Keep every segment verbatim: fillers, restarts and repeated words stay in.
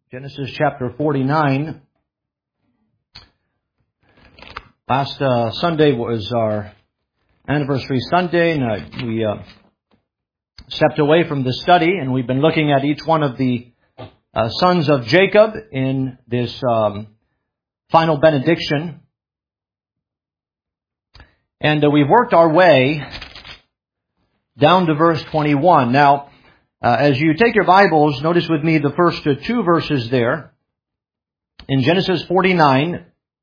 Genesis chapter forty-nine. Last uh, Sunday was our anniversary Sunday, and uh, we uh, stepped away from the study, and we've been looking at each one of the uh, sons of Jacob in this um, final benediction. And uh, we've worked our way down to verse twenty-one. Now, Uh, as you take your Bibles, notice with me the first uh, two verses there. In Genesis forty-nine,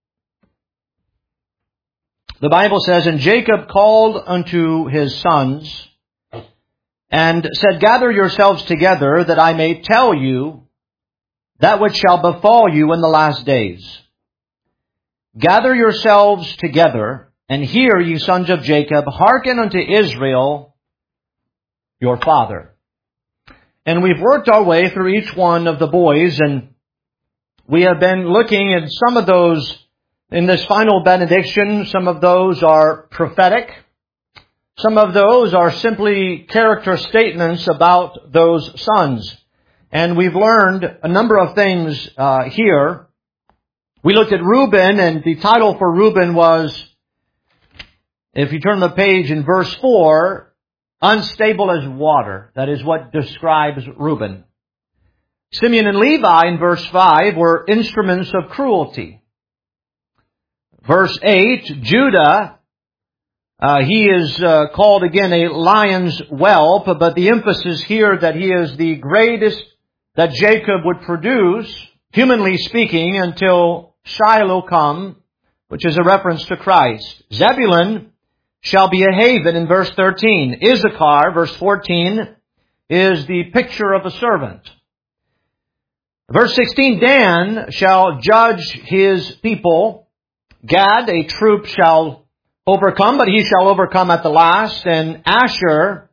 the Bible says, "And Jacob called unto his sons, and said, Gather yourselves together, that I may tell you that which shall befall you in the last days. Gather yourselves together, and hear, ye sons of Jacob, hearken unto Israel, your father." And we've worked our way through each one of the boys, and we have been looking at some of those in this final benediction. Some of those are prophetic. Some of those are simply character statements about those sons. And we've learned a number of things uh, here. We looked at Reuben, and the title for Reuben was, if you turn the page in verse four, unstable as water. That is what describes Reuben. Simeon and Levi in verse five were instruments of cruelty. Verse eight, Judah, uh, he is uh, called again a lion's whelp, but the emphasis here that he is the greatest that Jacob would produce, humanly speaking, until Shiloh come, which is a reference to Christ. Zebulun shall be a haven in verse thirteen. Issachar, verse fourteen, is the picture of a servant. Verse sixteen, Dan shall judge his people. Gad, a troop, shall overcome, but he shall overcome at the last. And Asher,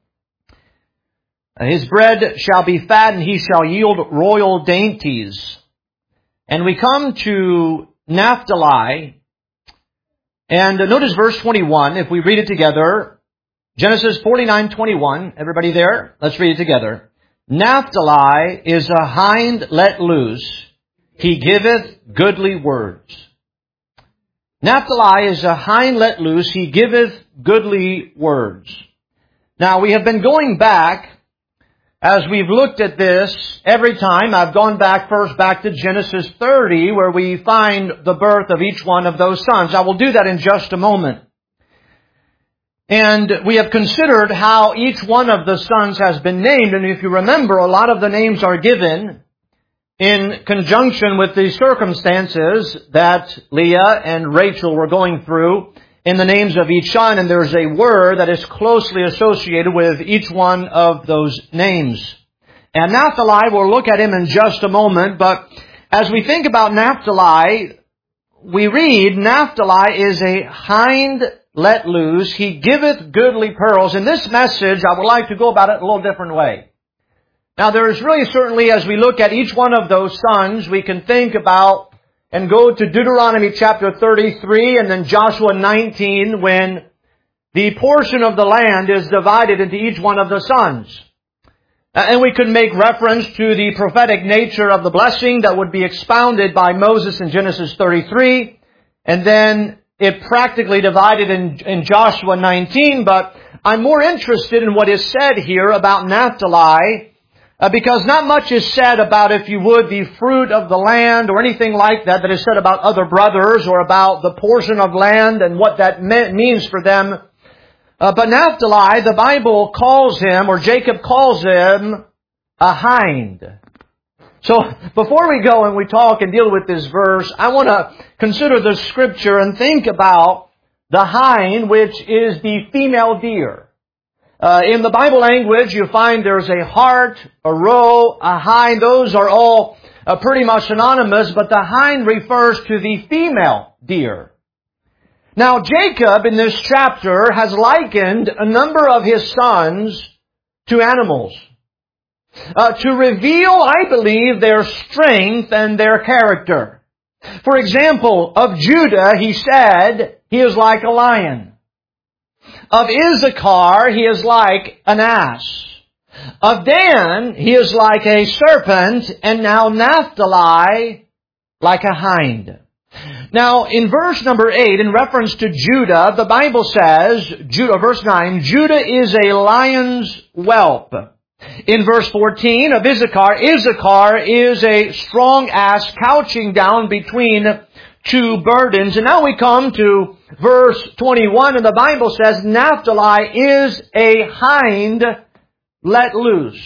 his bread shall be fat, and he shall yield royal dainties. And we come to Naphtali. And notice verse twenty-one, if we read it together. Genesis forty-nine twenty-one. Everybody there? Let's read it together. Naphtali is a hind let loose. He giveth goodly words. Naphtali is a hind let loose. He giveth goodly words. Now, we have been going back, as we've looked at this, every time I've gone back first back to Genesis thirty, where we find the birth of each one of those sons. I will do that in just a moment. And we have considered how each one of the sons has been named. And if you remember, a lot of the names are given in conjunction with the circumstances that Leah and Rachel were going through in the names of each son, and there's a word that is closely associated with each one of those names. And Naphtali, we'll look at him in just a moment, but as we think about Naphtali, we read, Naphtali is a hind let loose, he giveth goodly pearls. In this message, I would like to go about it a little different way. Now, there is really certainly, as we look at each one of those sons, we can think about and go to Deuteronomy chapter thirty-three and then Joshua nineteen, when the portion of the land is divided into each one of the sons. And we could make reference to the prophetic nature of the blessing that would be expounded by Moses in Genesis thirty-three, and then it practically divided in, in Joshua nineteen. But I'm more interested in what is said here about Naphtali, Uh, because not much is said about, if you would, the fruit of the land or anything like that that is said about other brothers or about the portion of land and what that me- means for them. Uh, but Naphtali, the Bible calls him, or Jacob calls him, a hind. So before we go and we talk and deal with this verse, I want to consider the scripture and think about the hind, which is the female deer. Uh, in the Bible language, you find there's a hart, a roe, a hind. Those are all uh, pretty much synonymous, but the hind refers to the female deer. Now, Jacob in this chapter has likened a number of his sons to animals, uh, to reveal, I believe, their strength and their character. For example, of Judah, he said, he is like a lion. Of Issachar, he is like an ass. Of Dan, he is like a serpent, and now Naphtali like a hind. Now, in verse number eight, in reference to Judah, the Bible says, Judah, verse nine, Judah is a lion's whelp. In verse fourteen of Issachar, Issachar is a strong ass couching down between two burdens. And now we come to verse twenty-one, and the Bible says, Naphtali is a hind let loose.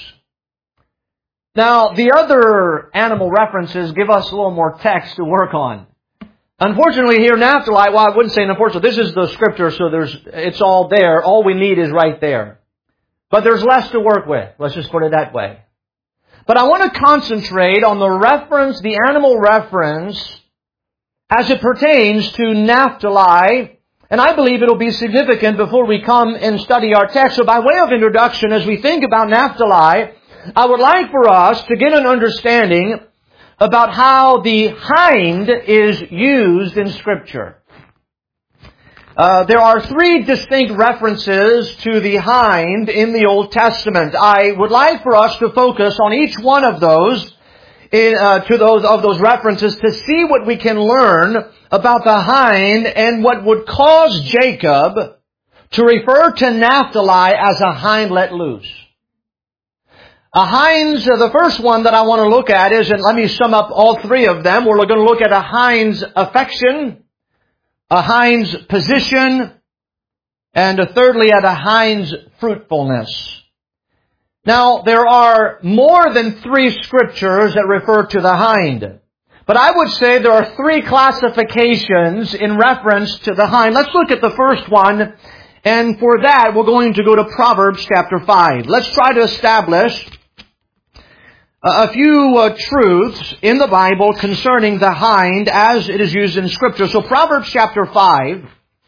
Now, the other animal references give us a little more text to work on. Unfortunately, here, Naphtali, well, I wouldn't say unfortunately, this is the scripture, so there's, it's all there. All we need is right there. But there's less to work with. Let's just put it that way. But I want to concentrate on the reference, the animal reference, as it pertains to Naphtali. And I believe it'll be significant before we come and study our text. So by way of introduction, as we think about Naphtali, I would like for us to get an understanding about how the hind is used in Scripture. Uh, there are three distinct references to the hind in the Old Testament. I would like for us to focus on each one of those, in, uh, to those of those references, to see what we can learn about the hind and what would cause Jacob to refer to Naphtali as a hind let loose. A hind's, uh, the first one that I want to look at is, and let me sum up all three of them. We're going to look at a hind's affection, a hind's position, and uh, thirdly at a hind's fruitfulness. Now, there are more than three scriptures that refer to the hind. But I would say there are three classifications in reference to the hind. Let's look at the first one. And for that, we're going to go to Proverbs chapter five. Let's try to establish a few uh, truths in the Bible concerning the hind as it is used in Scripture. So Proverbs chapter five.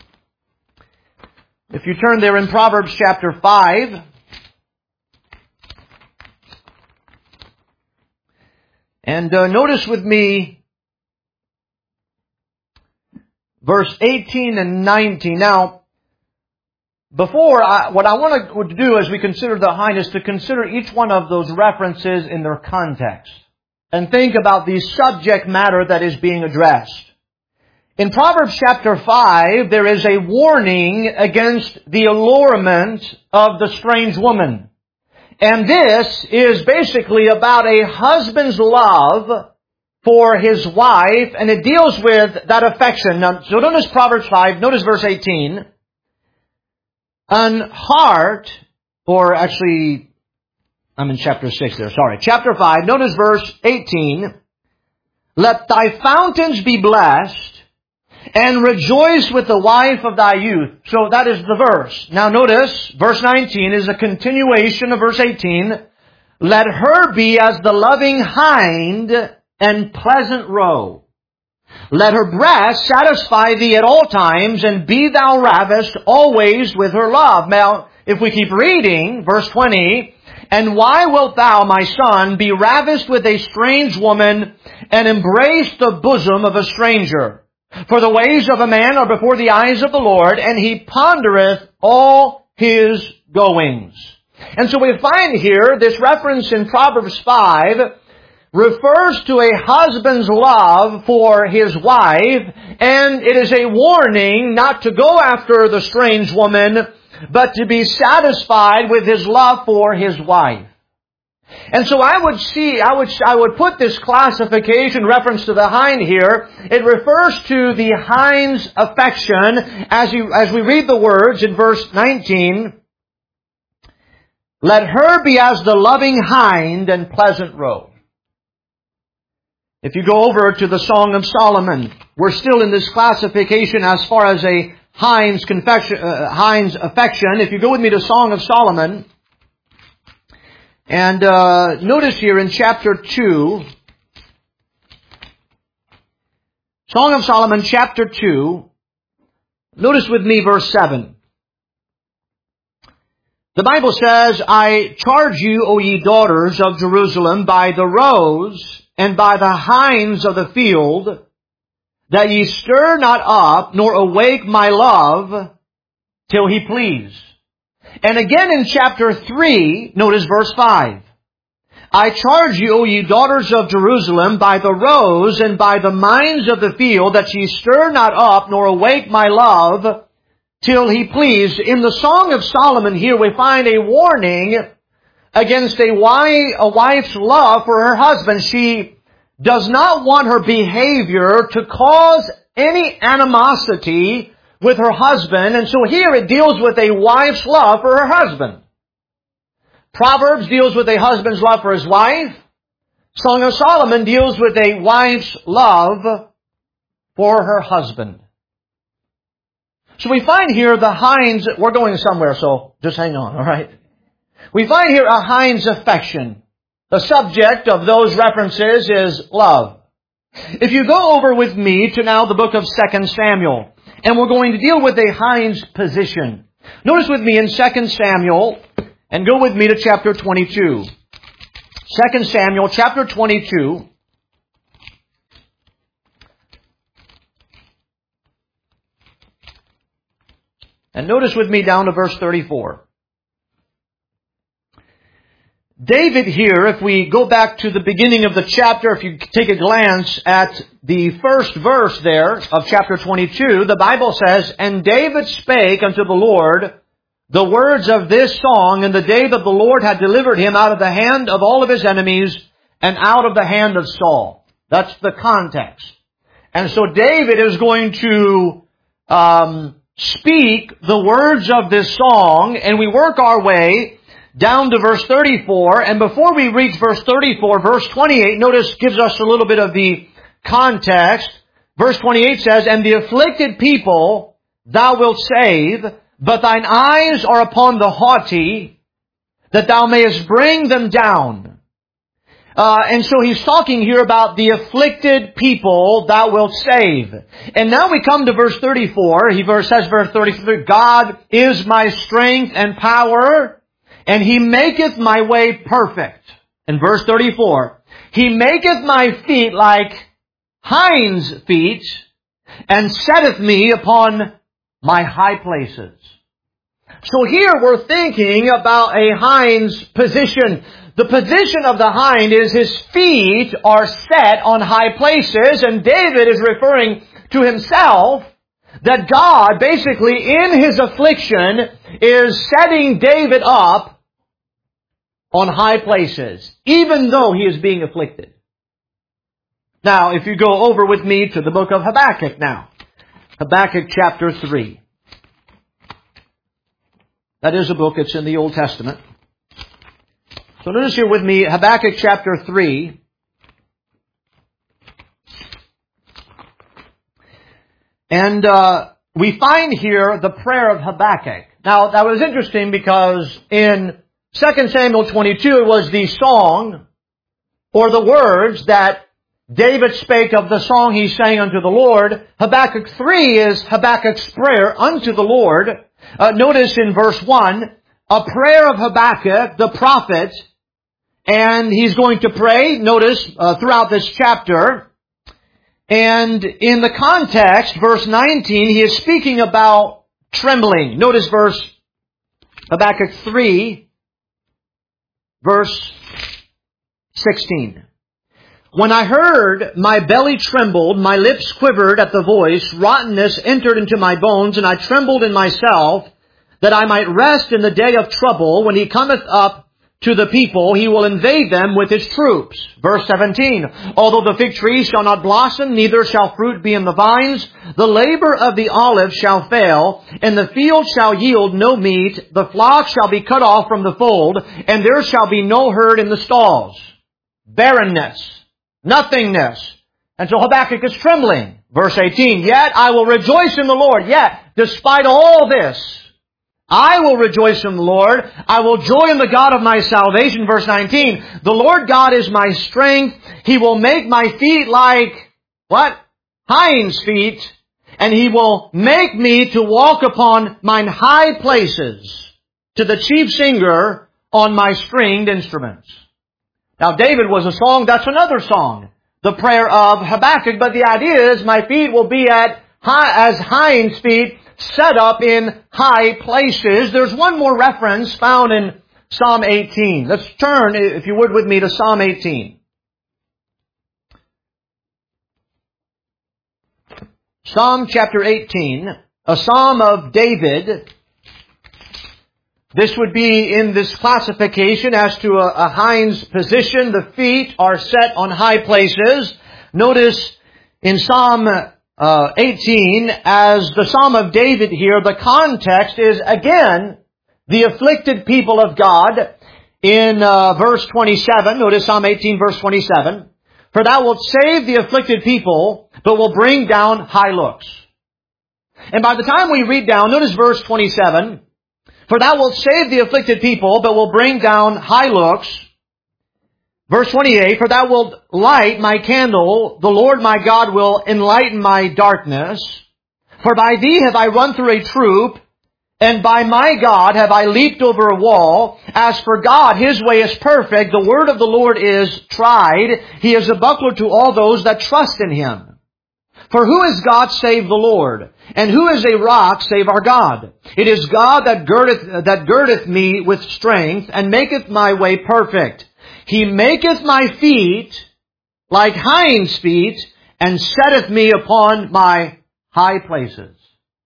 If you turn there in Proverbs chapter five. And uh, notice with me verse eighteen and nineteen. Now, before, I, what I want to do as we consider the hind is to consider each one of those references in their context and think about the subject matter that is being addressed. In Proverbs chapter five, there is a warning against the allurement of the strange woman. And this is basically about a husband's love for his wife, and it deals with that affection. Now, so notice Proverbs five, notice verse eighteen. An heart, or actually, I'm in chapter six there, sorry. Chapter five, notice verse eighteen. Let thy fountains be blessed, and rejoice with the wife of thy youth. So that is the verse. Now notice, verse nineteen is a continuation of verse eighteen. Let her be as the loving hind and pleasant roe. Let her breast satisfy thee at all times, and be thou ravished always with her love. Now, if we keep reading, verse twenty, and why wilt thou, my son, be ravished with a strange woman, and embrace the bosom of a stranger? For the ways of a man are before the eyes of the Lord, and He pondereth all his goings. And so we find here, this reference in Proverbs five refers to a husband's love for his wife, and it is a warning not to go after the strange woman, but to be satisfied with his love for his wife. And so I would see, I would, I would put this classification reference to the hind here. It refers to the hind's affection as you, as we read the words in verse nineteen. Let her be as the loving hind and pleasant roe. If you go over to the Song of Solomon, we're still in this classification as far as a hind's confection, uh, hind's affection. If you go with me to Song of Solomon, and uh, notice here in chapter two, Song of Solomon chapter two, notice with me verse seven. The Bible says, I charge you, O ye daughters of Jerusalem, by the roes and by the hinds of the field, that ye stir not up, nor awake my love, till he please. And again in chapter three, notice verse five. I charge you, O ye daughters of Jerusalem, by the roes and by the mines of the field, that ye stir not up, nor awake my love, till he please. In the Song of Solomon here we find a warning against a wife, a wife's love for her husband. She does not want her behavior to cause any animosity with her husband, and so here it deals with a wife's love for her husband. Proverbs deals with a husband's love for his wife. Song of Solomon deals with a wife's love for her husband. So we find here the Hines, we're going somewhere, so just hang on, alright? We find here a Hines affection. The subject of those references is love. If you go over with me to now the book of Second Samuel, and we're going to deal with a Hines position. Notice with me in Second Samuel, and go with me to chapter twenty-two. Second Samuel, chapter twenty-two. And notice with me down to verse thirty-four. David here, if we go back to the beginning of the chapter, if you take a glance at the first verse there of chapter twenty-two, the Bible says, And David spake unto the Lord the words of this song in the day that the Lord had delivered him out of the hand of all of his enemies and out of the hand of Saul. That's the context. And so David is going to um, speak the words of this song, and we work our way down to verse thirty-four. And before we reach verse thirty-four, verse twenty-eight, notice, gives us a little bit of the context. Verse twenty-eight says, And the afflicted people thou wilt save, but thine eyes are upon the haughty, that thou mayest bring them down. Uh, and so he's talking here about the afflicted people thou wilt save. And now we come to verse thirty-four. He verse says, verse thirty-three, God is my strength and power, and He maketh my way perfect. In verse thirty-four, He maketh my feet like hinds' feet, and setteth me upon my high places. So here we're thinking about a hind's position. The position of the hind is his feet are set on high places, and David is referring to himself that God basically in his affliction is setting David up on high places, even though he is being afflicted. Now, if you go over with me to the book of Habakkuk now. Habakkuk chapter three. That is a book that's in the Old Testament. So notice here with me, Habakkuk chapter three. And uh, we find here the prayer of Habakkuk. Now, that was interesting because in Second Samuel twenty-two, it was the song or the words that David spake of the song he sang unto the Lord. Habakkuk three is Habakkuk's prayer unto the Lord. Uh, notice in verse one, a prayer of Habakkuk, the prophet, and he's going to pray, notice, uh, throughout this chapter. And in the context, verse nineteen, he is speaking about trembling. Notice verse Habakkuk three, verse sixteen. When I heard, my belly trembled, my lips quivered at the voice, rottenness entered into my bones, and I trembled in myself, that I might rest in the day of trouble. When he cometh up to the people, he will invade them with his troops. Verse seventeen, although the fig tree shall not blossom, neither shall fruit be in the vines, the labor of the olive shall fail, and the field shall yield no meat, the flock shall be cut off from the fold, and there shall be no herd in the stalls. Barrenness. Nothingness. And so Habakkuk is trembling. Verse eighteen, yet I will rejoice in the Lord. Yet, despite all this, I will rejoice in the Lord. I will joy in the God of my salvation. Verse nineteen, the Lord God is my strength. He will make my feet like, what? Hinds' feet. And He will make me to walk upon mine high places, to the chief singer on my stringed instruments. Now, David was a song, that's another song. The prayer of Habakkuk, but the idea is my feet will be at high, as hinds' feet set up in high places. There's one more reference found in Psalm eighteen. Let's turn, if you would, with me to Psalm eighteen. Psalm chapter eighteen, a psalm of David. This would be in this classification as to a, a hind's position. The feet are set on high places. Notice in Psalm uh, eighteen, as the Psalm of David here, the context is again the afflicted people of God. In uh, verse twenty-seven, notice Psalm eighteen, verse twenty-seven. For thou wilt save the afflicted people, but will bring down high looks. And by the time we read down, notice verse twenty-seven. For thou wilt save the afflicted people, but will bring down high looks. Verse twenty-eight, for thou wilt light my candle, the Lord my God will enlighten my darkness. For by thee have I run through a troop, and by my God have I leaped over a wall. As for God, His way is perfect, the word of the Lord is tried. He is a buckler to all those that trust in Him. For who is God save the Lord? And who is a rock save our God? It is God that girdeth, that girdeth me with strength, and maketh my way perfect. He maketh my feet like hinds' feet, and setteth me upon my high places.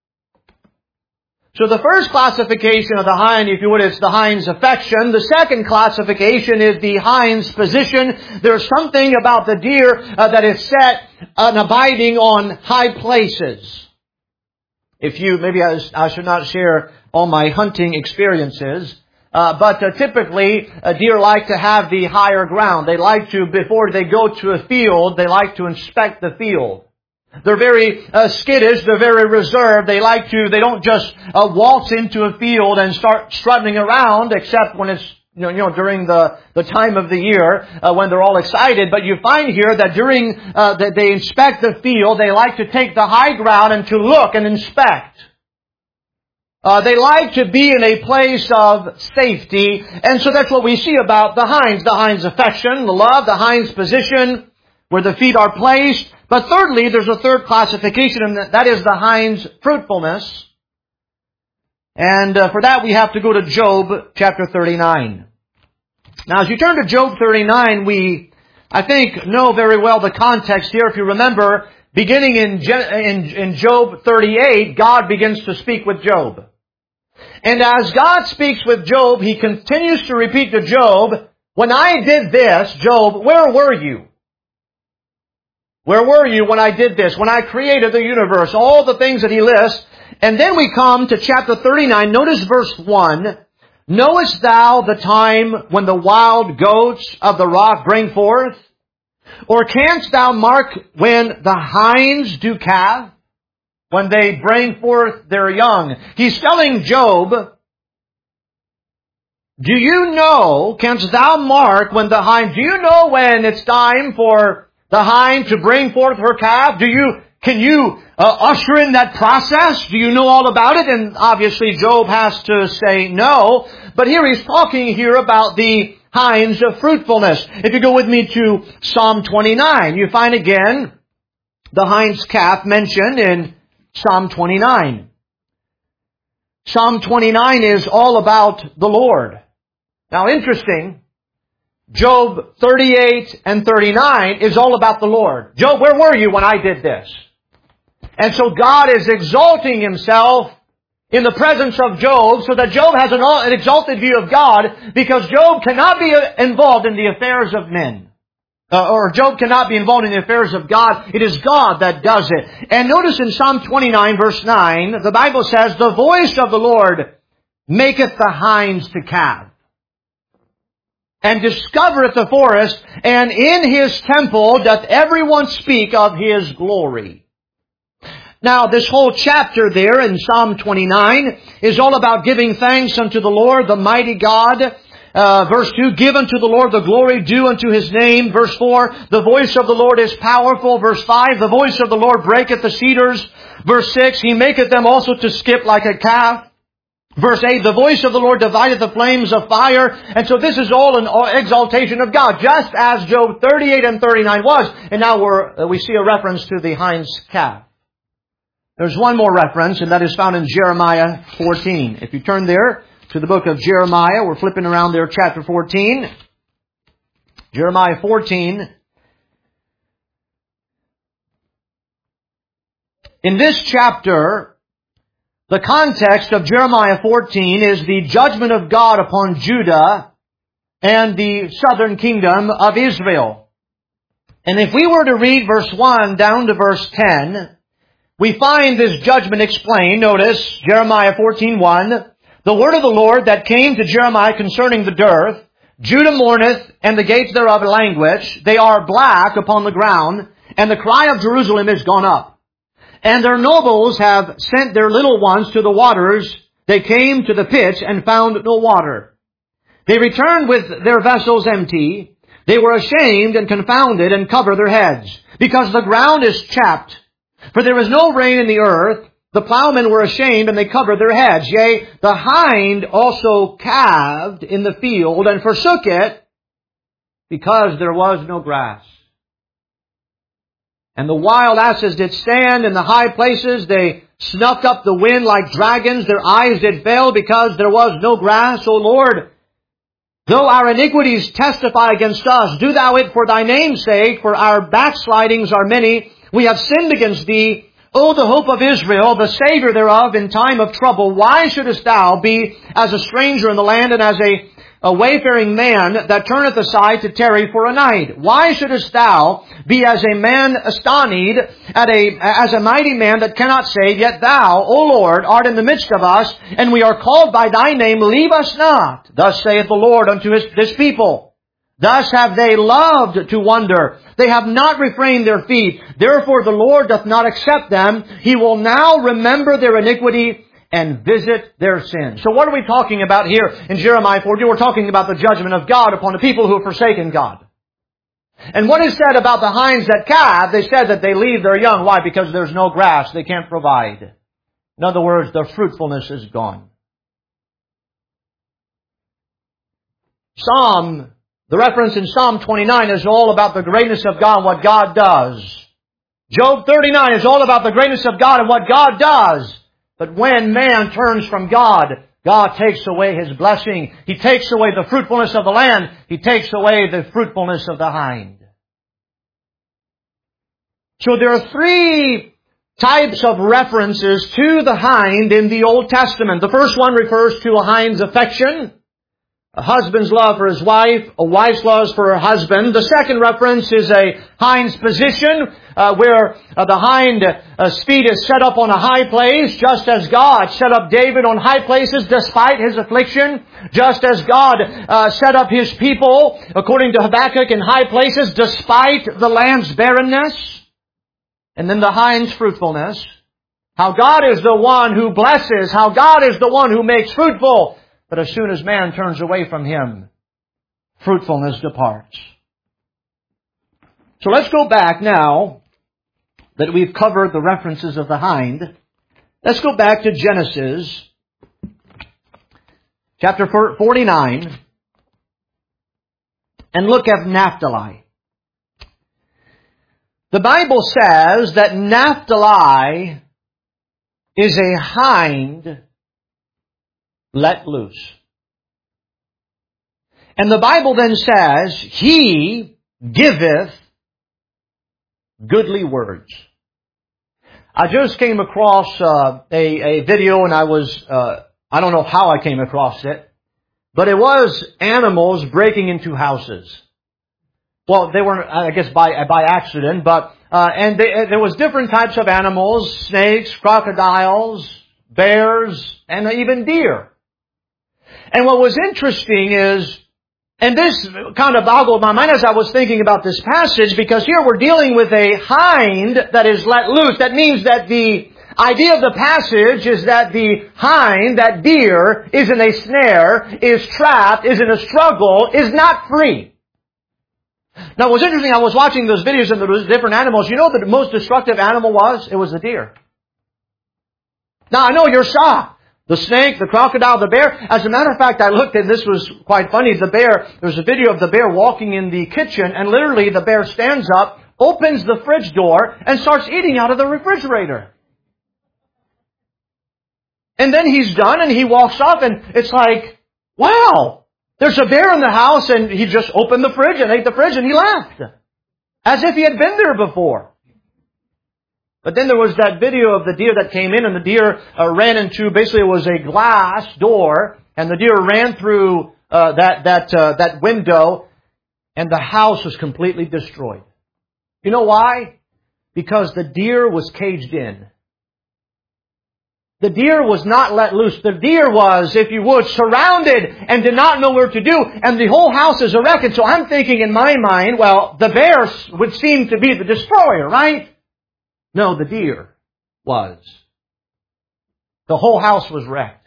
So the first classification of the hind, if you would, is the hind's affection. The second classification is the hind's position. There's something about the deer uh, that is set and abiding on high places. If you, maybe I, I should not share all my hunting experiences, uh, but uh, typically uh, deer like to have the higher ground. They like to, before they go to a field, they like to inspect the field. They're very uh, skittish. They're very reserved. They like to, they don't just uh, waltz into a field and start strutting around, except when it's, you know, you know during the, the time of the year uh, when they're all excited. But you find here that during, uh, that they inspect the field, they like to take the high ground and to look and inspect. Uh, they like to be in a place of safety. And so that's what we see about the hinds. The hind's affection, the love, the hind's position, where the feet are placed. But thirdly, there's a third classification, and that is the hind's fruitfulness. And uh, for that, we have to go to Job chapter thirty-nine. Now, as you turn to Job thirty-nine, we, I think, know very well the context here. If you remember, beginning in, in, in Job thirty-eight, God begins to speak with Job. And as God speaks with Job, He continues to repeat to Job, when I did this, Job, where were you? Where were you when I did this? When I created the universe, all the things that He lists. And then we come to chapter thirty-nine. Notice verse one. Knowest thou the time when the wild goats of the rock bring forth? Or canst thou mark when the hinds do calve? When they bring forth their young. He's telling Job, do you know, canst thou mark when the hind, do you know when it's time for the hind to bring forth her calf? Do you, can you uh, usher in that process? Do you know all about it? And obviously Job has to say no. But here he's talking here about the hinds of fruitfulness. If you go with me to Psalm twenty-nine, you find again the hind's calf mentioned in Psalm twenty-nine. Psalm twenty-nine is all about the Lord. Now, interesting. Job thirty-eight and thirty-nine is all about the Lord. Job, where were you when I did this? And so God is exalting Himself in the presence of Job so that Job has an, an exalted view of God, because Job cannot be involved in the affairs of men. Uh, or Job cannot be involved in the affairs of God. It is God that does it. And notice in Psalm twenty-nine verse nine, the Bible says, the voice of the Lord maketh the hinds to calve, and discovereth the forest, and in His temple doth everyone speak of His glory. Now, this whole chapter there in Psalm twenty-nine is all about giving thanks unto the Lord, the mighty God. Uh, verse two, give unto the Lord the glory due unto His name. Verse four, the voice of the Lord is powerful. Verse five, the voice of the Lord breaketh the cedars. Verse six, He maketh them also to skip like a calf. Verse eight, the voice of the Lord divideth the flames of fire. And so this is all an exaltation of God, just as Job thirty-eight and thirty-nine was. And now we're, we see a reference to the hind's calf. There's one more reference, and that is found in Jeremiah fourteen. If you turn there to the book of Jeremiah, we're flipping around there, chapter fourteen. Jeremiah fourteen. In this chapter, the context of Jeremiah fourteen is the judgment of God upon Judah and the southern kingdom of Israel. And if we were to read verse one down to verse ten, we find this judgment explained. Notice, Jeremiah fourteen one, the word of the Lord that came to Jeremiah concerning the dearth, Judah mourneth, and the gates thereof languish. They are black upon the ground, and the cry of Jerusalem is gone up. And their nobles have sent their little ones to the waters. They came to the pits and found no water. They returned with their vessels empty. They were ashamed and confounded and cover their heads, because the ground is chapped. For there is no rain in the earth. The plowmen were ashamed, and they covered their heads. Yea, the hind also calved in the field, and forsook it, because there was no grass. And the wild asses did stand in the high places. They snuffed up the wind like dragons. Their eyes did fail, because there was no grass. O Lord, though our iniquities testify against us, do Thou it for Thy name's sake, for our backslidings are many. We have sinned against Thee. O the hope of Israel, the Savior thereof in time of trouble, why shouldest Thou be as a stranger in the land, and as a, a wayfaring man that turneth aside to tarry for a night? Why shouldest Thou be as a man astonied, at a, as a mighty man that cannot save? Yet Thou, O Lord, art in the midst of us, and we are called by Thy name. Leave us not. Thus saith the Lord unto his, this people. Thus have they loved to wander. They have not refrained their feet. Therefore the Lord doth not accept them. He will now remember their iniquity and visit their sin. So what are we talking about here in Jeremiah fourteen? We're talking about the judgment of God upon the people who have forsaken God. And what is said about the hinds that calve? They said that they leave their young. Why? Because there's no grass. They can't provide. In other words, their fruitfulness is gone. Psalm The reference in Psalm twenty-nine is all about the greatness of God and what God does. Job thirty-nine is all about the greatness of God and what God does. But when man turns from God, God takes away His blessing. He takes away the fruitfulness of the land. He takes away the fruitfulness of the hind. So there are three types of references to the hind in the Old Testament. The first one refers to a hind's affection. A husband's love for his wife, a wife's love for her husband. The second reference is a hind's position, uh, where uh, the hind uh, feet is set up on a high place, just as God set up David on high places despite his affliction, just as God uh, set up His people, according to Habakkuk, in high places despite the land's barrenness. And then the hind's fruitfulness. How God is the one who blesses, how God is the one who makes fruitful. But as soon as man turns away from Him, fruitfulness departs. So let's go back now that we've covered the references of the hind. Let's go back to Genesis chapter forty-nine and look at Naphtali. The Bible says that Naphtali is a hind let loose. And the Bible then says, He giveth goodly words. I just came across uh, a, a video, and I was, uh, I don't know how I came across it, but it was animals breaking into houses. Well, they weren't, I guess, by by accident, but, uh, and they, there was different types of animals, snakes, crocodiles, bears, and even deer. And what was interesting is, and this kind of boggled my mind as I was thinking about this passage, because here we're dealing with a hind that is let loose. That means that the idea of the passage is that the hind, that deer, is in a snare, is trapped, is in a struggle, is not free. Now, what's interesting, I was watching those videos of the different animals. You know what the most destructive animal was? It was the deer. Now, I know you're shocked. The snake, the crocodile, the bear. As a matter of fact, I looked and this was quite funny. The bear, there's a video of the bear walking in the kitchen, and literally the bear stands up, opens the fridge door, and starts eating out of the refrigerator. And then he's done and he walks off and it's like, wow, there's a bear in the house and he just opened the fridge and ate the fridge and he left. As if he had been there before. But then there was that video of the deer that came in and the deer uh, ran into, basically it was a glass door and the deer ran through uh, that, that, uh, that window and the house was completely destroyed. You know why? Because the deer was caged in. The deer was not let loose. The deer was, if you would, surrounded and did not know where to do. And the whole house is erected. So I'm thinking in my mind, well, the bear would seem to be the destroyer, right? No, the deer was. The whole house was wrecked.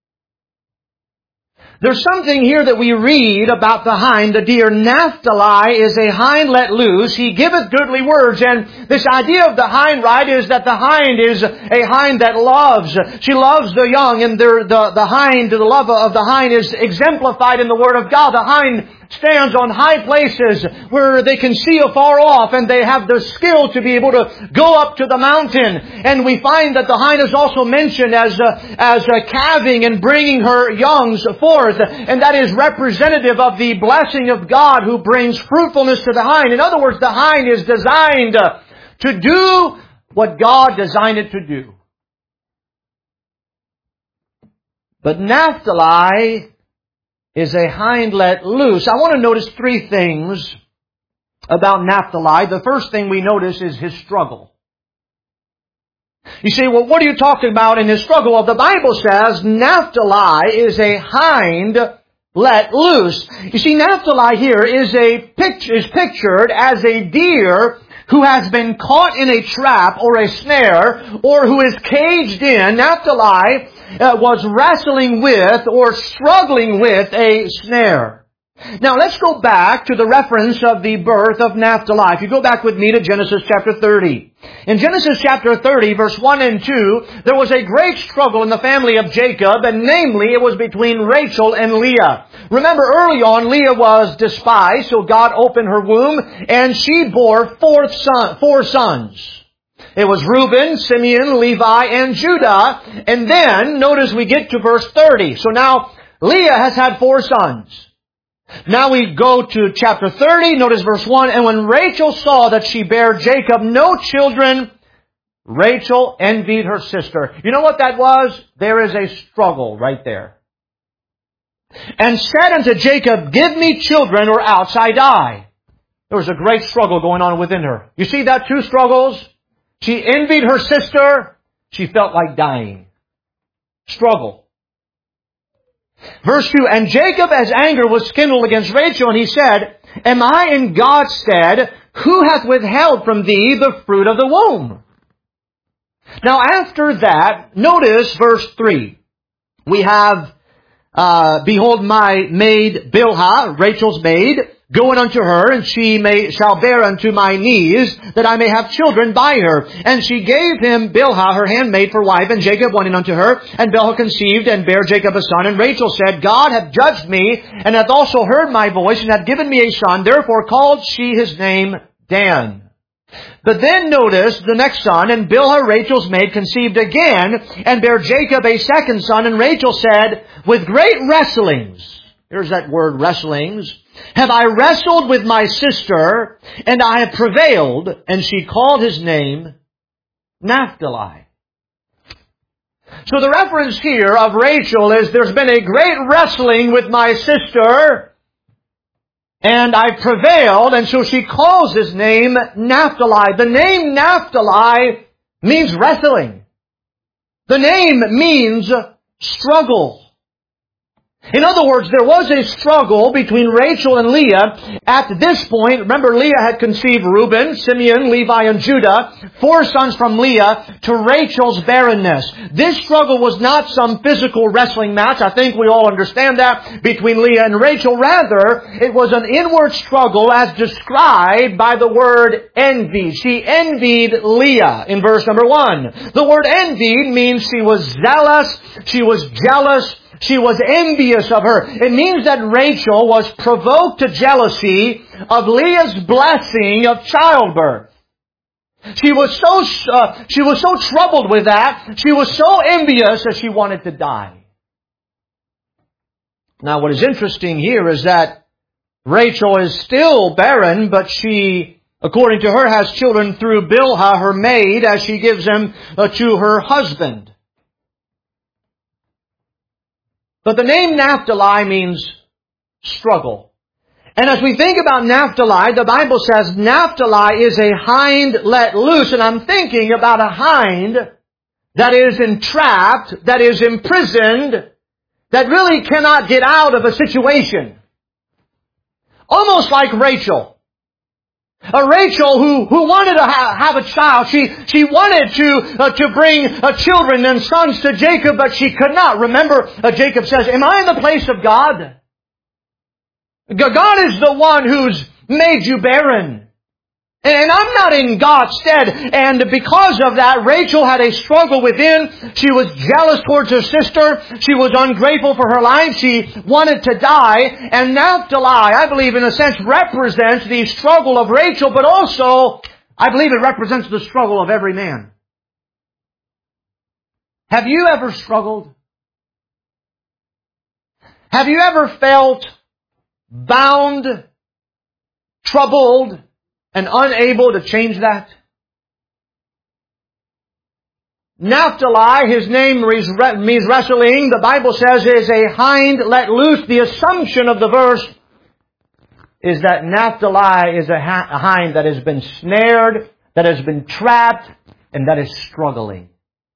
There's something here that we read about the hind, the deer. Naphtali is a hind let loose. He giveth goodly words. And this idea of the hind, right, is that the hind is a hind that loves. She loves the young. And the, the, the hind, the love of the hind is exemplified in the Word of God. The hind stands on high places where they can see afar off and they have the skill to be able to go up to the mountain. And we find that the hind is also mentioned as uh, as uh, calving and bringing her youngs forth. And that is representative of the blessing of God who brings fruitfulness to the hind. In other words, the hind is designed uh, to do what God designed it to do. But Naphtali is a hind let loose. I want to notice three things about Naphtali. The first thing we notice is his struggle. You say, well, what are you talking about in his struggle? Well, the Bible says Naphtali is a hind let loose. You see, Naphtali here is a picture, is pictured as a deer who has been caught in a trap or a snare or who is caged in. Naphtali uh, was wrestling with or struggling with a snare. Now let's go back to the reference of the birth of Naphtali. If you go back with me to Genesis chapter thirty. In Genesis chapter thirty, verse one and two, there was a great struggle in the family of Jacob, and namely it was between Rachel and Leah. Remember early on, Leah was despised, so God opened her womb, and she bore four, son, four sons. It was Reuben, Simeon, Levi, and Judah. And then, notice we get to verse thirty. So now, Leah has had four sons. Now we go to chapter thirty, notice verse one, and when Rachel saw that she bare Jacob no children, Rachel envied her sister. You know what that was? There is a struggle right there. And said unto Jacob, give me children or else I die. There was a great struggle going on within her. You see that two struggles? She envied her sister. She felt like dying. Struggle. Verse two, and Jacob as anger was kindled against Rachel, and he said, am I in God's stead? Who hath withheld from thee the fruit of the womb? Now after that, notice verse three. We have, uh, behold my maid Bilhah, Rachel's maid, going unto her, and she may shall bear unto my knees, that I may have children by her. And she gave him Bilhah, her handmaid, for wife, and Jacob went in unto her, and Bilhah conceived, and bare Jacob a son. And Rachel said, God hath judged me, and hath also heard my voice, and hath given me a son. Therefore called she his name Dan. But then notice the next son, and Bilhah, Rachel's maid, conceived again, and bare Jacob a second son. And Rachel said, with great wrestlings, here's that word, wrestlings, have I wrestled with my sister, and I have prevailed, and she called his name Naphtali. So the reference here of Rachel is there's been a great wrestling with my sister, and I prevailed, and so she calls his name Naphtali. The name Naphtali means wrestling. The name means struggle. In other words, there was a struggle between Rachel and Leah at this point. Remember, Leah had conceived Reuben, Simeon, Levi, and Judah, four sons from Leah, to Rachel's barrenness. This struggle was not some physical wrestling match. I think we all understand that, between Leah and Rachel. Rather, it was an inward struggle as described by the word envy. She envied Leah in verse number one. The word envied means she was zealous, she was jealous, she was envious of her. It means that Rachel was provoked to jealousy of Leah's blessing of childbirth. She was so, uh, she was so troubled with that. She was so envious that she wanted to die. Now what is interesting here is that Rachel is still barren, but she, according to her, has children through Bilhah, her maid, as she gives them uh, to her husband. But the name Naphtali means struggle. And as we think about Naphtali, the Bible says Naphtali is a hind let loose. And I'm thinking about a hind that is entrapped, that is imprisoned, that really cannot get out of a situation. Almost like Rachel. A Rachel who, who wanted to ha- have a child. She, she wanted to, uh, to bring uh, children and sons to Jacob, but she could not. Remember, uh, Jacob says, am I in the place of God? God is the one who's made you barren. And I'm not in God's stead. And because of that, Rachel had a struggle within. She was jealous towards her sister. She was ungrateful for her life. She wanted to die. And Naphtali, I believe, in a sense, represents the struggle of Rachel, but also, I believe it represents the struggle of every man. Have you ever struggled? Have you ever felt bound, troubled, and unable to change that? Naphtali, his name means wrestling. The Bible says is a hind let loose. The assumption of the verse is that Naphtali is a hind that has been snared, that has been trapped, and that is struggling.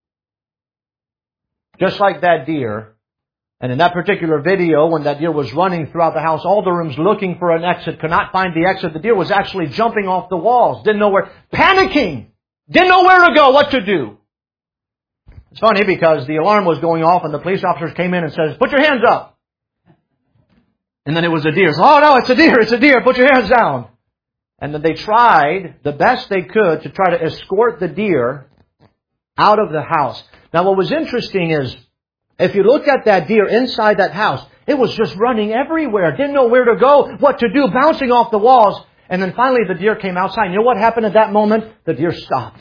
Just like that deer. And in that particular video, when that deer was running throughout the house, all the rooms looking for an exit, could not find the exit. The deer was actually jumping off the walls. Didn't know where, panicking. Didn't know where to go, what to do. It's funny because the alarm was going off and the police officers came in and says, put your hands up. And then it was a deer. So, oh no, it's a deer, it's a deer, put your hands down. And then they tried the best they could to try to escort the deer out of the house. Now what was interesting is, if you look at that deer inside that house, it was just running everywhere. Didn't know where to go, what to do, bouncing off the walls. And then finally the deer came outside. You know what happened at that moment? The deer stopped.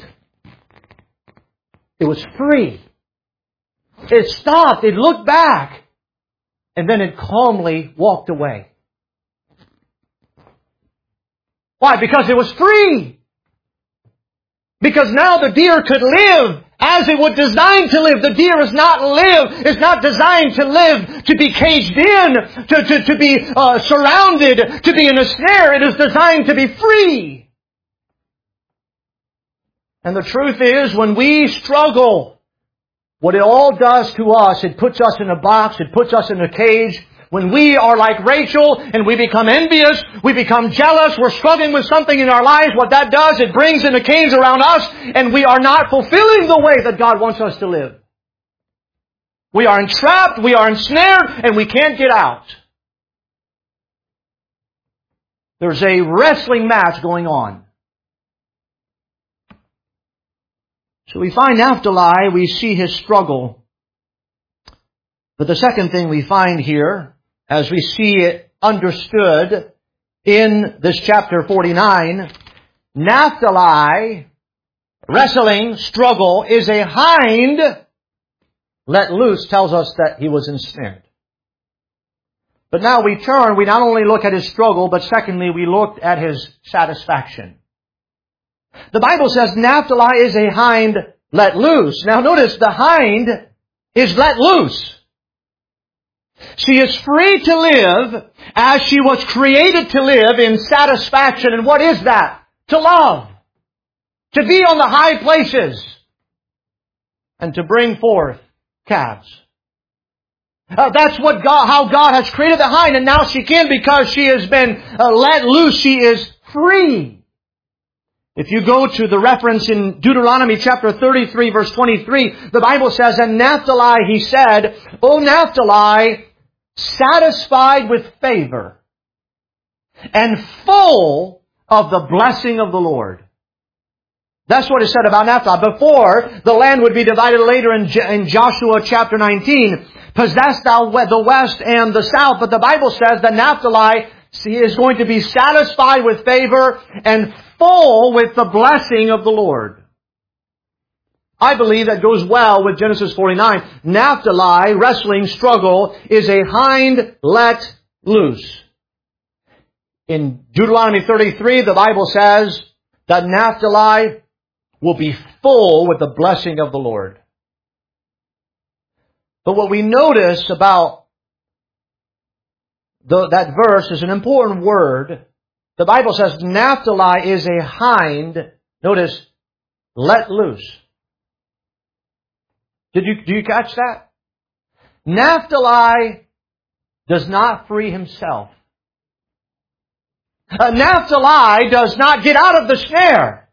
It was free. It stopped. It looked back. And then it calmly walked away. Why? Because it was free. Because now the deer could live as it was designed to live. The deer is not live, is not designed to live, to be caged in, to, to, to be uh, surrounded, to be in a snare. It is designed to be free. And the truth is, when we struggle, what it all does to us, it puts us in a box, it puts us in a cage. When we are like Rachel and we become envious, we become jealous, we're struggling with something in our lives, what that does, it brings in a cage around us and we are not fulfilling the way that God wants us to live. We are entrapped, we are ensnared, and we can't get out. There's a wrestling match going on. So we find Naphtali, we see his struggle. But the second thing we find here, as we see it understood in this chapter forty-nine, Naphtali, wrestling, struggle, is a hind let loose, tells us that he was ensnared. But now we turn, we not only look at his struggle, but secondly, we looked at his satisfaction. The Bible says Naphtali is a hind let loose. Now notice, the hind is let loose. She is free to live as she was created to live in satisfaction. And what is that? To love. To be on the high places. And to bring forth calves. Uh, that's what God, how God has created the hind. And now she can, because she has been uh, let loose. She is free. If you go to the reference in Deuteronomy chapter thirty-three, verse twenty-three, the Bible says, and Naphtali, he said, O Naphtali, satisfied with favor and full of the blessing of the Lord. That's what is said about Naphtali. Before, the land would be divided later in, in Joshua chapter nineteen. Possess thou the west and the south. But the Bible says that Naphtali is going to be satisfied with favor and full with the blessing of the Lord. I believe that goes well with Genesis forty-nine. Naphtali, wrestling, struggle, is a hind let loose. In Deuteronomy thirty-three, the Bible says that Naphtali will be full with the blessing of the Lord. But what we notice about the, that verse is an important word. The Bible says Naphtali is a hind, notice, let loose. Did you, do you catch that? Naphtali does not free himself. Uh, Naphtali does not get out of the snare.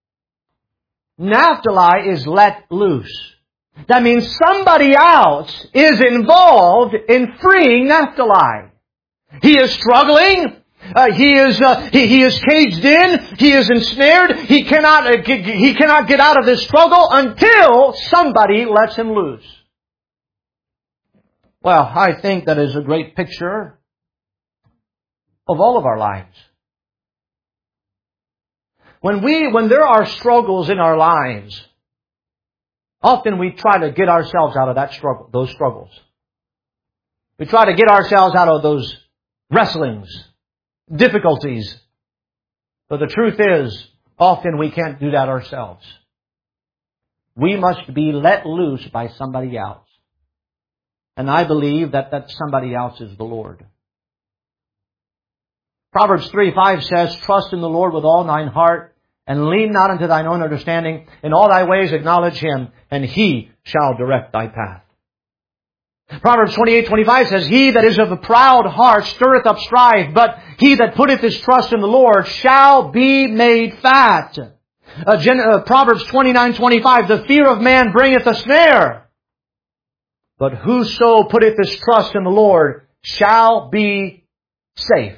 Naphtali is let loose. That means somebody else is involved in freeing Naphtali. He is struggling. Uh, he is uh, he, he is caged in. He is ensnared. He cannot uh, g- he cannot get out of this struggle until somebody lets him loose. Well, I think that is a great picture of all of our lives. When we when there are struggles in our lives, often we try to get ourselves out of that struggle, those struggles. We try to get ourselves out of those wrestlings, difficulties. But the truth is, often we can't do that ourselves. We must be let loose by somebody else. And I believe that that somebody else is the Lord. Proverbs three five says, "Trust in the Lord with all thine heart, and lean not unto thine own understanding. In all thy ways acknowledge Him, and He shall direct thy path." Proverbs twenty-eight twenty-five says, "He that is of a proud heart stirreth up strife, but he that putteth his trust in the Lord shall be made fat." Uh, Gen- uh, Proverbs twenty-nine twenty-five, "The fear of man bringeth a snare, but whoso putteth his trust in the Lord shall be safe."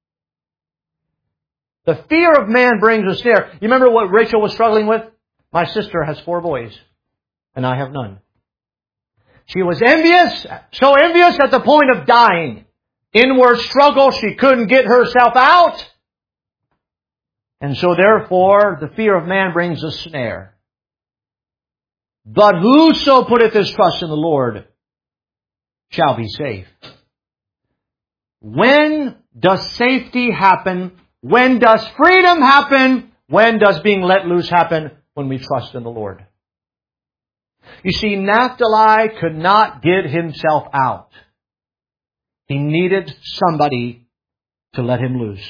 The fear of man brings a snare. You remember what Rachel was struggling with? My sister has four boys, and I have none. She was envious, so envious at the point of dying. Inward struggle, she couldn't get herself out. And so therefore, the fear of man brings a snare. But whoso putteth his trust in the Lord shall be safe. When does safety happen? When does freedom happen? When does being let loose happen? When we trust in the Lord. You see, Naphtali could not get himself out. He needed somebody to let him loose.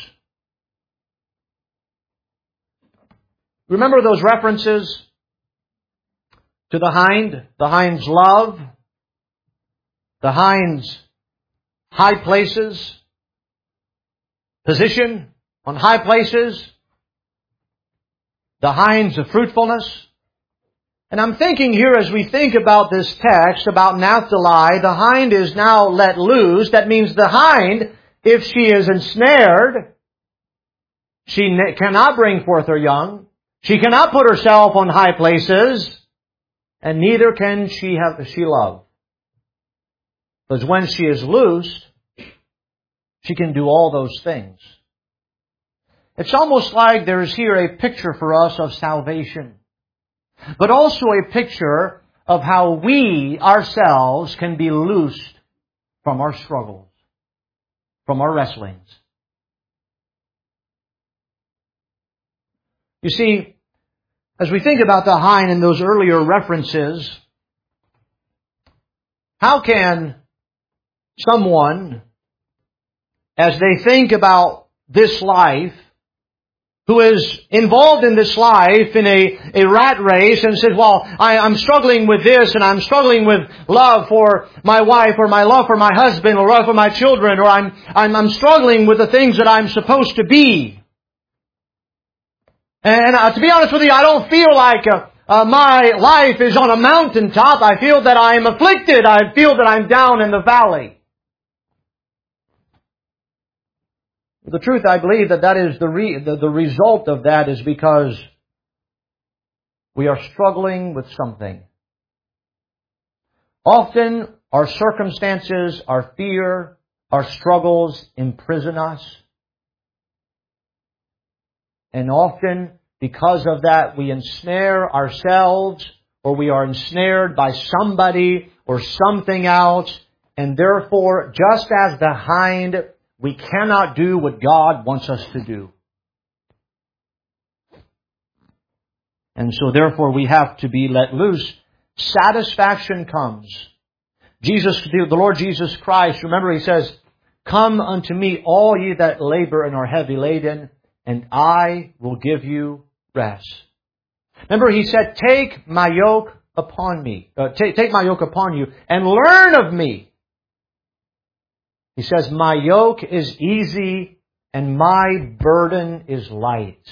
Remember those references to the hind? The hind's love, the hind's high places, position on high places, the hind's of fruitfulness. And I'm thinking here as we think about this text about Naphtali, the hind is now let loose. That means the hind, if she is ensnared, she cannot bring forth her young. She cannot put herself on high places, and neither can she have she love. Because when she is loosed, she can do all those things. It's almost like there's here a picture for us of salvation, but also a picture of how we ourselves can be loosed from our struggles, from our wrestlings. You see, as we think about the hind in those earlier references, how can someone, as they think about this life, who is involved in this life in a, a rat race and says, well, I, I'm struggling with this and I'm struggling with love for my wife or my love for my husband or love for my children, or I'm, I'm, I'm struggling with the things that I'm supposed to be. And uh, to be honest with you, I don't feel like uh, uh, my life is on a mountaintop. I feel that I am afflicted. I feel that I'm down in the valley. The truth, I believe that that is the, re- the the result of that is because we are struggling with something. Often our circumstances, our fear, our struggles imprison us. And often, because of that, we ensnare ourselves, or we are ensnared by somebody or something else. And therefore, just as the hind, we cannot do what God wants us to do. And so therefore, we have to be let loose. Satisfaction comes. Jesus, the Lord Jesus Christ, remember He says, "Come unto me, all ye that labor and are heavy laden, and I will give you rest." Remember He said, "Take my yoke upon me, uh, take, take my yoke upon you, and learn of me." He says, "My yoke is easy, and my burden is light."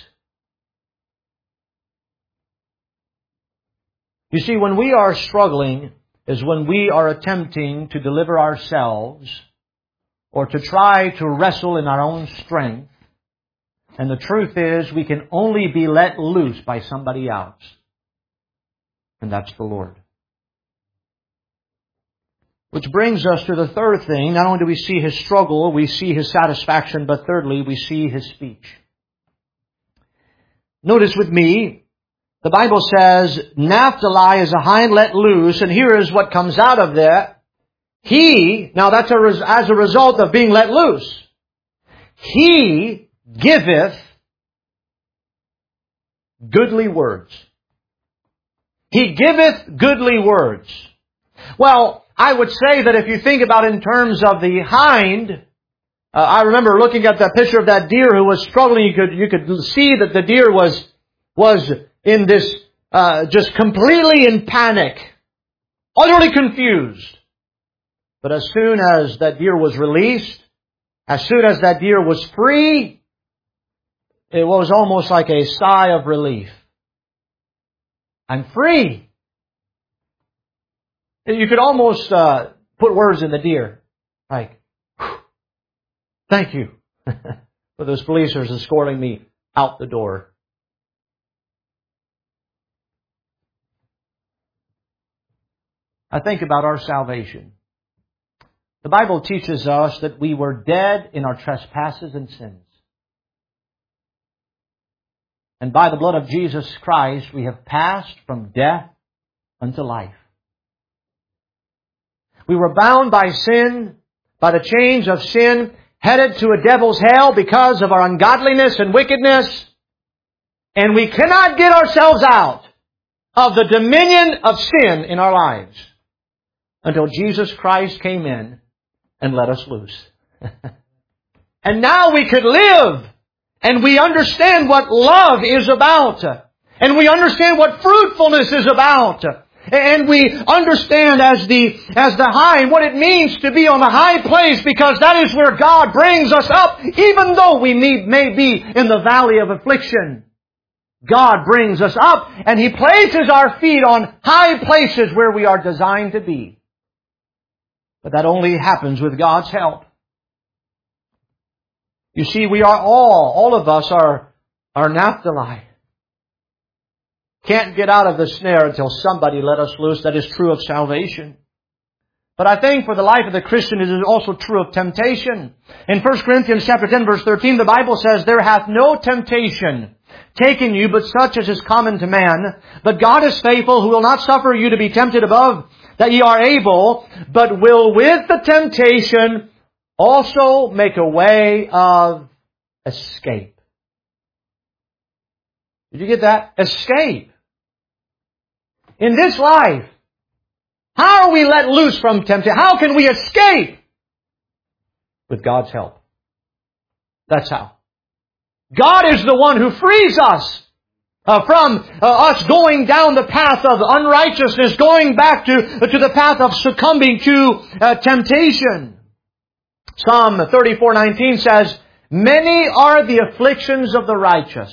You see, when we are struggling is when we are attempting to deliver ourselves or to try to wrestle in our own strength. And the truth is, we can only be let loose by somebody else. And that's the Lord. Which brings us to the third thing. Not only do we see His struggle, we see His satisfaction, but thirdly, we see His speech. Notice with me, the Bible says, Naphtali is a hind let loose, and here is what comes out of that. He, now that's a, as a result of being let loose. He giveth goodly words. He giveth goodly words. Well, I would say that if you think about it in terms of the hind, uh, I remember looking at that picture of that deer who was struggling. You could, you could see that the deer was, was in this, uh, just completely in panic, utterly confused. But as soon as that deer was released, as soon as that deer was free, it was almost like a sigh of relief. I'm free. You could almost uh, put words in the deer, like, "Thank you for those policers escorting me out the door." I think about our salvation. The Bible teaches us that we were dead in our trespasses and sins. And by the blood of Jesus Christ, we have passed from death unto life. We were bound by sin, by the chains of sin, headed to a devil's hell because of our ungodliness and wickedness. And we cannot get ourselves out of the dominion of sin in our lives until Jesus Christ came in and let us loose. And now we could live, and we understand what love is about, and we understand what fruitfulness is about, and we understand as the as the hind what it means to be on the high place, because that is where God brings us up, even though we may, may be in the valley of affliction. God brings us up, and He places our feet on high places where we are designed to be. But that only happens with God's help. You see, we are all, all of us are, are Naphtali. Can't get out of the snare until somebody let us loose. That is true of salvation. But I think for the life of the Christian, it is also true of temptation. In First Corinthians chapter ten, verse thirteen, the Bible says, "There hath no temptation taken you, but such as is common to man. But God is faithful, who will not suffer you to be tempted above that ye are able, but will with the temptation also make a way of escape." Did you get that? Escape. In this life, how are we let loose from temptation? How can we escape? With God's help. That's how. God is the one who frees us Uh, from uh, us going down the path of unrighteousness, going back to, uh, to the path of succumbing to uh, temptation. Psalm thirty-four nineteen says, "Many are the afflictions of the righteous,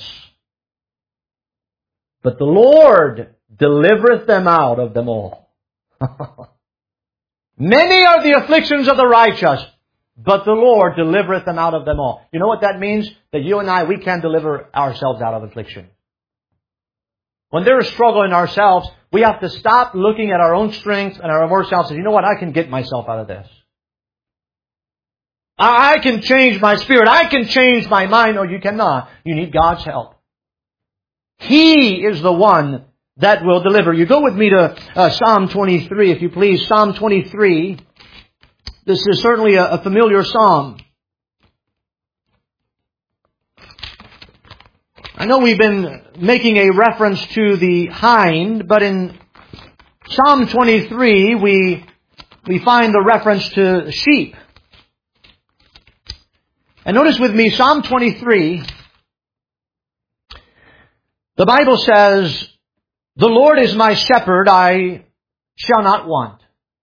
but the Lord delivereth them out of them all." Many are the afflictions of the righteous, but the Lord delivereth them out of them all. You know what that means? That you and I, we can deliver ourselves out of affliction. When there is struggle in ourselves, we have to stop looking at our own strength and our own selves and say, "You know what? I can get myself out of this. I can change my spirit. I can change my mind." No, you cannot. You need God's help. He is the one that will deliver. You go with me to uh, Psalm twenty-three, if you please. Psalm twenty-three. This is certainly a, a familiar psalm. I know we've been making a reference to the hind, but in Psalm twenty-three we we find the reference to sheep. And notice with me, Psalm twenty-three, the Bible says, "The Lord is my shepherd, I shall not want."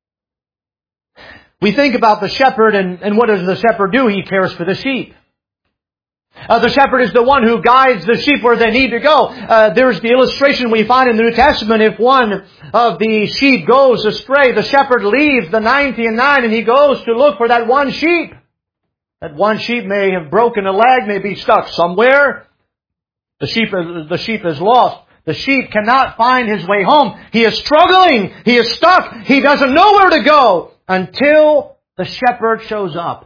We think about the shepherd, and, and what does the shepherd do? He cares for the sheep. Uh, the shepherd is the one who guides the sheep where they need to go. Uh, there's the illustration we find in the New Testament. If one of the sheep goes astray, the shepherd leaves the ninety and nine and he goes to look for that one sheep. That one sheep may have broken a leg, may be stuck somewhere. The sheep, the sheep is lost. The sheep cannot find his way home. He is struggling. He is stuck. He doesn't know where to go until the shepherd shows up.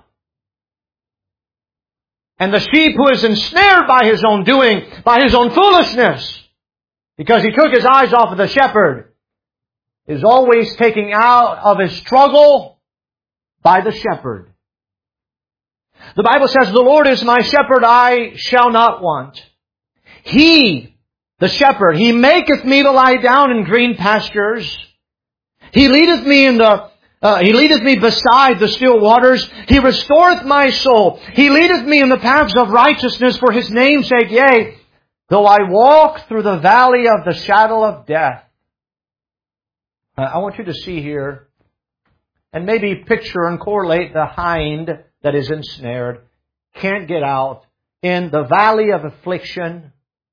And the sheep who is ensnared by his own doing, by his own foolishness, because he took his eyes off of the shepherd, is always taken out of his struggle by the shepherd. The Bible says, "The Lord is my shepherd, I shall not want. He, the shepherd, He maketh me to lie down in green pastures. He leadeth me in the Uh, he leadeth me beside the still waters. He restoreth my soul. He leadeth me in the paths of righteousness for His name's sake. Yea, though I walk through the valley of the shadow of death." Uh, I want you to see here, and maybe picture and correlate the hind that is ensnared, can't get out, in the valley of affliction,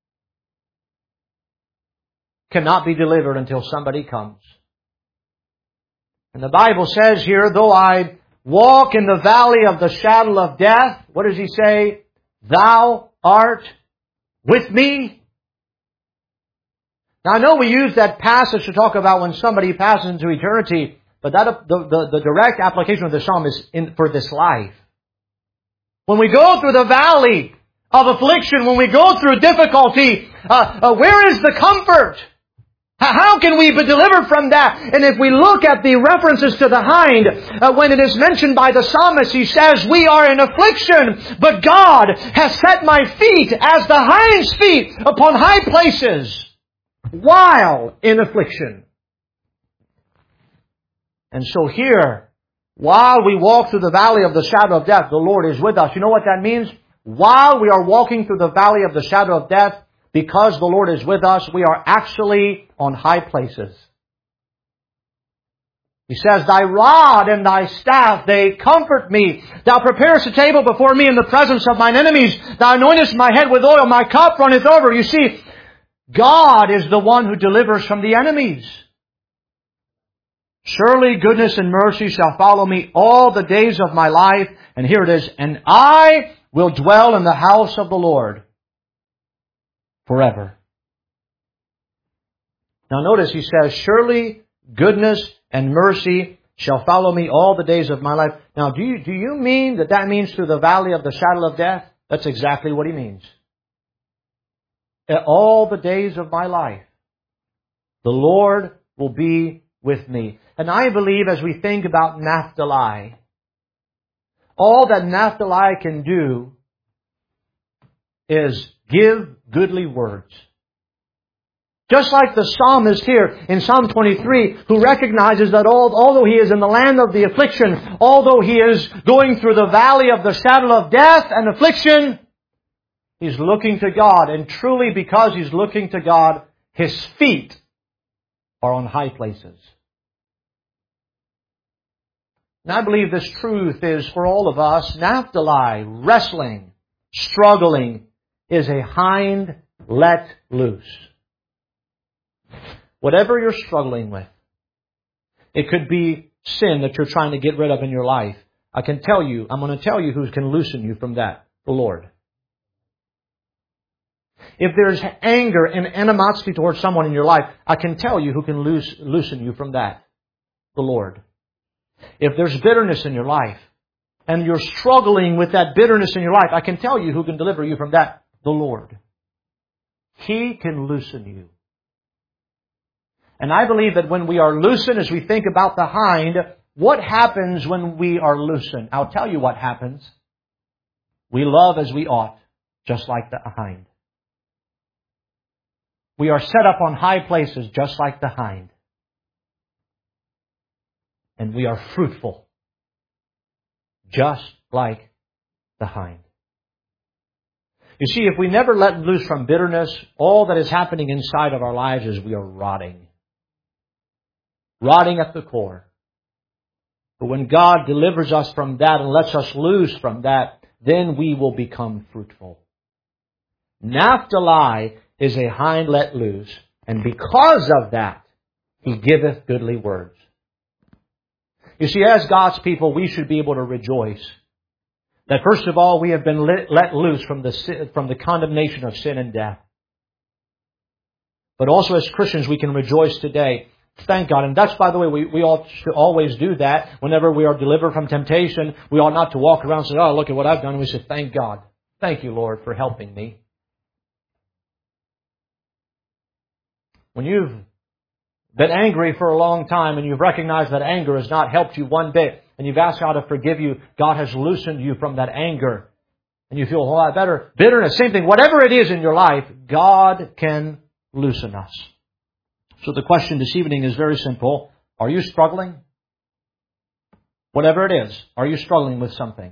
cannot be delivered until somebody comes. And the Bible says here, "Though I walk in the valley of the shadow of death," what does He say? "Thou art with me." Now I know we use that passage to talk about when somebody passes into eternity, but that the, the, the direct application of the psalm is in, for this life. When we go through the valley of affliction, when we go through difficulty, uh, uh, where is the comfort? How can we be delivered from that? And if we look at the references to the hind, uh, when it is mentioned by the psalmist, he says, "We are in affliction, but God has set my feet as the hind's feet upon high places while in affliction." And so here, while we walk through the valley of the shadow of death, the Lord is with us. You know what that means? While we are walking through the valley of the shadow of death, because the Lord is with us, we are actually on high places. He says, "Thy rod and thy staff, they comfort me. Thou preparest a table before me in the presence of mine enemies. Thou anointest my head with oil. My cup runneth over." You see, God is the one who delivers from the enemies. "Surely goodness and mercy shall follow me all the days of my life." And here it is, "And I will dwell in the house of the Lord forever." Now notice he says, "Surely goodness and mercy shall follow me all the days of my life." Now do you, do you mean that that means through the valley of the shadow of death? That's exactly what he means. All the days of my life, the Lord will be with me. And I believe as we think about Naphtali, all that Naphtali can do is give goodly words. Just like the psalmist here in Psalm twenty-three, who recognizes that all, although he is in the land of the affliction, although he is going through the valley of the shadow of death and affliction, he's looking to God. And truly, because he's looking to God, his feet are on high places. And I believe this truth is for all of us. Naphtali, wrestling, struggling, is a hind let loose. Whatever you're struggling with, it could be sin that you're trying to get rid of in your life. I can tell you, I'm going to tell you who can loosen you from that. The Lord. If there's anger and animosity towards someone in your life, I can tell you who can loose, loosen you from that. The Lord. If there's bitterness in your life, and you're struggling with that bitterness in your life, I can tell you who can deliver you from that. The Lord. He can loosen you. And I believe that when we are loosened, as we think about the hind, what happens when we are loosened? I'll tell you what happens. We love as we ought, just like the hind. We are set up on high places, just like the hind. And we are fruitful, just like the hind. You see, if we never let loose from bitterness, all that is happening inside of our lives is we are rotting. Rotting at the core. But when God delivers us from that and lets us loose from that, then we will become fruitful. Naphtali is a hind let loose, and because of that, he giveth goodly words. You see, as God's people, we should be able to rejoice that first of all, we have been let, let loose from the, from the condemnation of sin and death. But also as Christians, we can rejoice today. Thank God. And that's, by the way, we, we ought to always do that. Whenever we are delivered from temptation, we ought not to walk around and say, oh, look at what I've done. And we say, thank God. Thank you, Lord, for helping me. When you've been angry for a long time and you've recognized that anger has not helped you one bit, and you've asked God to forgive you, God has loosened you from that anger, and you feel a whole lot better. Bitterness, same thing. Whatever it is in your life, God can loosen us. So the question this evening is very simple. Are you struggling? Whatever it is, are you struggling with something?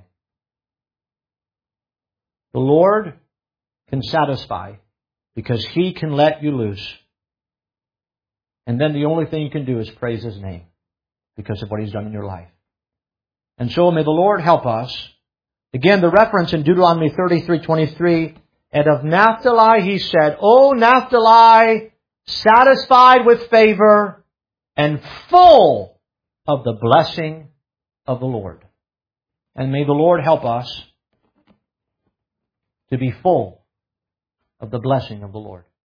The Lord can satisfy because He can let you loose. And then the only thing you can do is praise His name because of what He's done in your life. And so may the Lord help us. Again, the reference in Deuteronomy thirty-three twenty-three, and of Naphtali He said, O Naphtali, satisfied with favor and full of the blessing of the Lord. And may the Lord help us to be full of the blessing of the Lord.